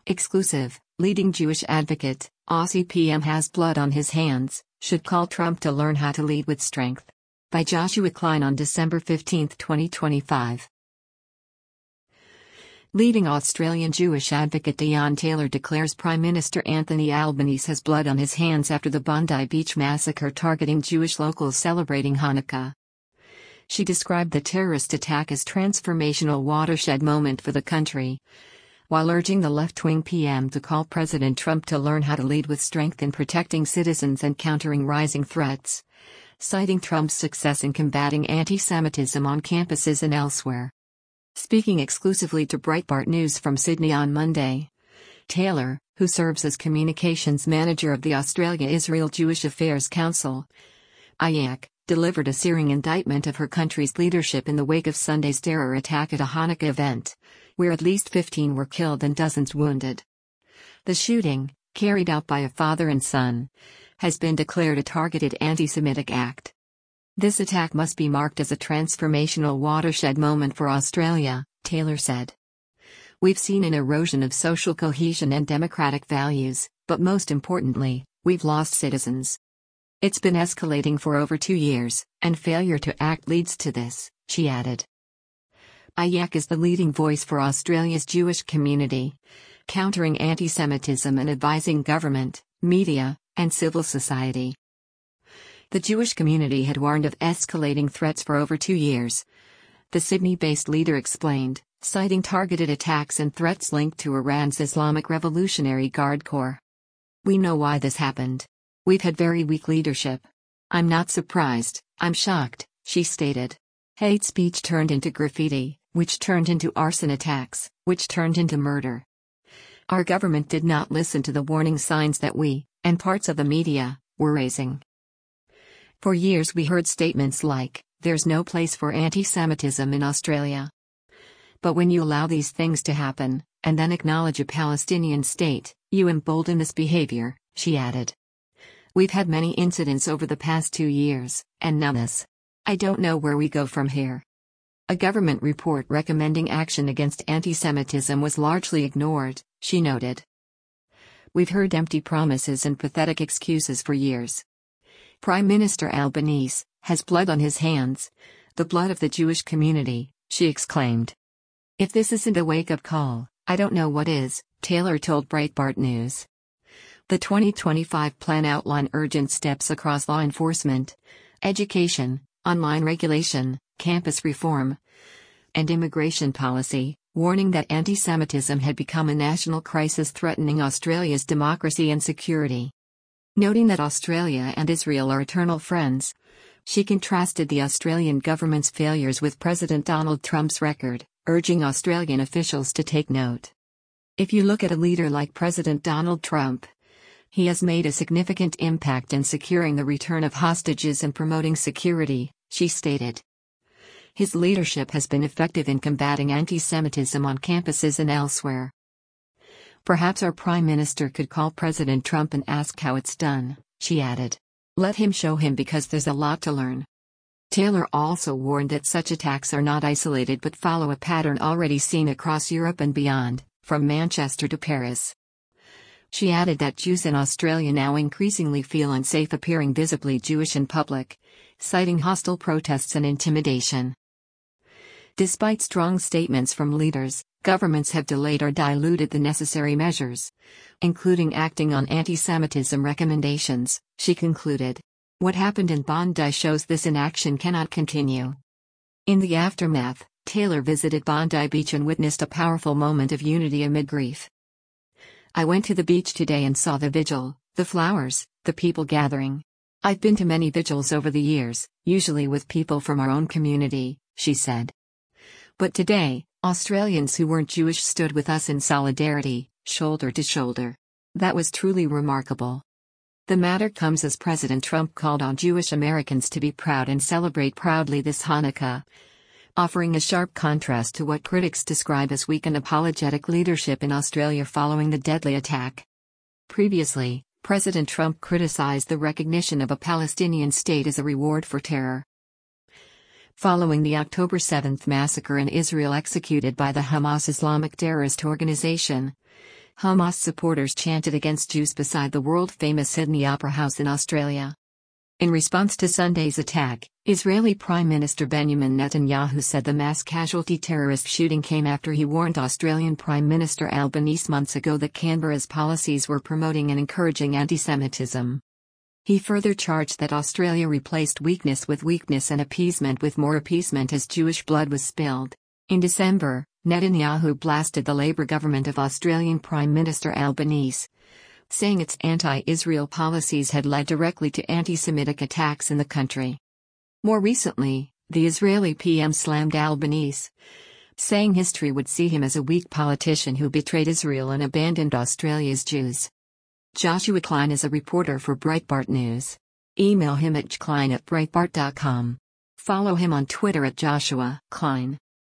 Exclusive, leading Jewish advocate, Aussie PM has blood on his hands, should call Trump to learn how to lead with strength. By Joshua Klein on December 15, 2025. Leading Australian Jewish advocate Dion Taylor declares Prime Minister Anthony Albanese has blood on his hands after the Bondi Beach massacre targeting Jewish locals celebrating Hanukkah. She described the terrorist attack as transformational watershed moment for the country, while urging the left-wing PM to call President Trump to learn how to lead with strength in protecting citizens and countering rising threats, citing Trump's success in combating anti-Semitism on campuses and elsewhere. Speaking exclusively to Breitbart News from Sydney on Monday, Taylor, who serves as communications manager of the Australia-Israel Jewish Affairs Council, IAC, delivered a searing indictment of her country's leadership in the wake of Sunday's terror attack at a Hanukkah event, where at least 15 were killed and dozens wounded. The shooting, carried out by a father and son, has been declared a targeted anti-Semitic act. This attack must be marked as a transformational watershed moment for Australia, Taylor said. We've seen an erosion of social cohesion and democratic values, but most importantly, we've lost citizens. It's been escalating for over 2 years, and failure to act leads to this, she added. IAC is the leading voice for Australia's Jewish community, countering anti-Semitism and advising government, media, and civil society. The Jewish community had warned of escalating threats for over 2 years, the Sydney-based leader explained, citing targeted attacks and threats linked to Iran's Islamic Revolutionary Guard Corps. We know why this happened. We've had very weak leadership. I'm not surprised, I'm shocked, she stated. Hate speech turned into graffiti, which turned into arson attacks, which turned into murder. Our government did not listen to the warning signs that we, and parts of the media, were raising. For years we heard statements like, "There's no place for anti-Semitism in Australia." But when you allow these things to happen, and then acknowledge a Palestinian state, you embolden this behavior, she added. We've had many incidents over the past 2 years, and now this. I don't know where we go from here. A government report recommending action against anti-Semitism was largely ignored, she noted. We've heard empty promises and pathetic excuses for years. Prime Minister Albanese has blood on his hands, the blood of the Jewish community, she exclaimed. If this isn't a wake-up call, I don't know what is, Taylor told Breitbart News. The 2025 plan outlined urgent steps across law enforcement, education, online regulation, campus reform, and immigration policy, warning that anti-Semitism had become a national crisis threatening Australia's democracy and security. Noting that Australia and Israel are eternal friends, she contrasted the Australian government's failures with President Donald Trump's record, urging Australian officials to take note. If you look at a leader like President Donald Trump, he has made a significant impact in securing the return of hostages and promoting security, she stated. His leadership has been effective in combating anti-Semitism on campuses and elsewhere. Perhaps our Prime Minister could call President Trump and ask how it's done, she added. Let him show him because there's a lot to learn. Taylor also warned that such attacks are not isolated but follow a pattern already seen across Europe and beyond, from Manchester to Paris. She added that Jews in Australia now increasingly feel unsafe appearing visibly Jewish in public, citing hostile protests and intimidation. Despite strong statements from leaders, governments have delayed or diluted the necessary measures, including acting on anti-Semitism recommendations, she concluded. What happened in Bondi shows this inaction cannot continue. In the aftermath, Taylor visited Bondi Beach and witnessed a powerful moment of unity amid grief. I went to the beach today and saw the vigil, the flowers, the people gathering. I've been to many vigils over the years, usually with people from our own community, she said. But today, Australians who weren't Jewish stood with us in solidarity, shoulder to shoulder. That was truly remarkable. The matter comes as President Trump called on Jewish Americans to be proud and celebrate proudly this Hanukkah, offering a sharp contrast to what critics describe as weak and apologetic leadership in Australia following the deadly attack. Previously, President Trump criticized the recognition of a Palestinian state as a reward for terror. Following the October 7 massacre in Israel executed by the Hamas Islamic terrorist organization, Hamas supporters chanted against Jews beside the world-famous Sydney Opera House in Australia. In response to Sunday's attack, Israeli Prime Minister Benjamin Netanyahu said the mass casualty terrorist shooting came after he warned Australian Prime Minister Albanese months ago that Canberra's policies were promoting and encouraging anti-Semitism. He further charged that Australia replaced weakness with weakness and appeasement with more appeasement as Jewish blood was spilled. In December, Netanyahu blasted the Labour government of Australian Prime Minister Albanese, saying its anti-Israel policies had led directly to anti-Semitic attacks in the country. More recently, the Israeli PM slammed Albanese, saying history would see him as a weak politician who betrayed Israel and abandoned Australia's Jews. Joshua Klein is a reporter for Breitbart News. Email him at jklein@breitbart.com. Follow him on Twitter at Joshua Klein.